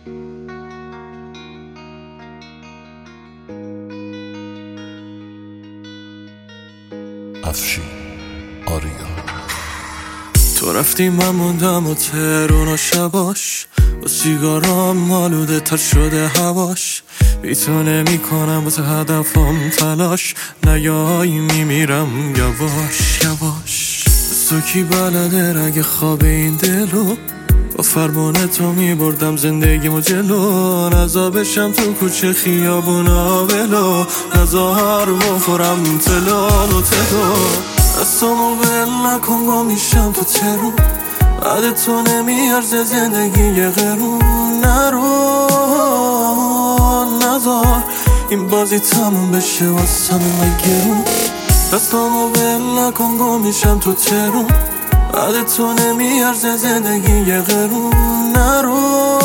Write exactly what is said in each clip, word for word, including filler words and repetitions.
افشین آریا. تو رفتی من موندم و تهرون و شباش، با سیگارام مالوده تر شده هواش. بی تو نمی کنم واسه هدفم تلاش، نیایی میمیرم یواش یواش. تو کی بلده رگ خواب این دلو، با فرمان تو می بردم زندگیمو جلو. نزا بشم تو کوچه خیابونا ولو، نزا بخورم تلال و تلو. دستامو ول نکن گم میشم تو ترون، بعد تو نمیارزه زندگی یه قرون. نرو نزار این بازی تموم بشه واسم مگرون. دستامو ول نکن گم میشم تو ترون، بعد تو نمیارزه زندگی یه قرون. نرو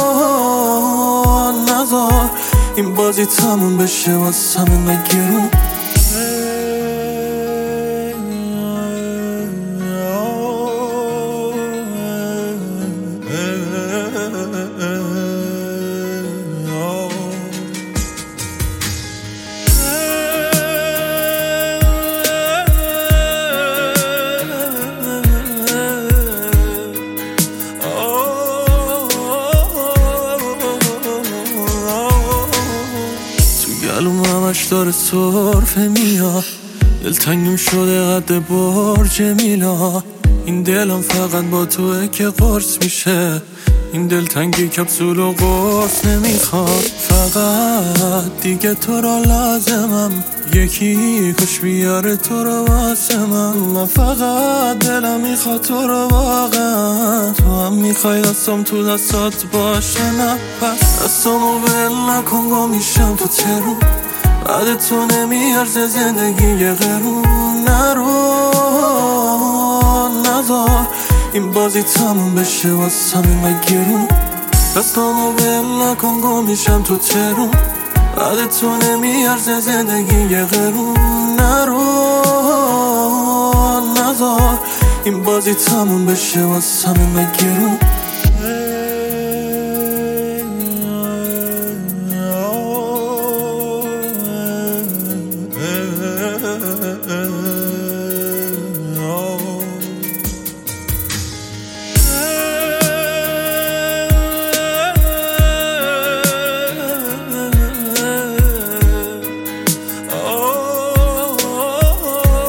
نزار این بازی تموم بشه واسم مگرون. گلوم همش داره سرفه میاد، دلتنگم شده قد برج میلا. این دلم فقط با توه که قرص میشه، این دلتنگی کپسول و قرص نمیخواد. فقط دیگه تو را لازمم، یکی کش بیاره تو رو واسه من. من فقط دلم میخواد تو رو واقعا، تو هم میخوای دستم تو دستات باشه. نه پس دستامو ول نکن گم میشم تو ترون، بعد تو نمیارزه زندگی یه قرون. نرو نزار این بازی تموم بشه واسم مگرون. دستامو ول نکن گم میشم تو ترون، بعد تو نمیارزه زندگی یه قرون. نرو نزار این بازی تموم بشه واسم مگرون.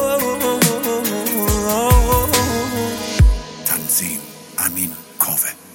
تنظیم امین کاوه.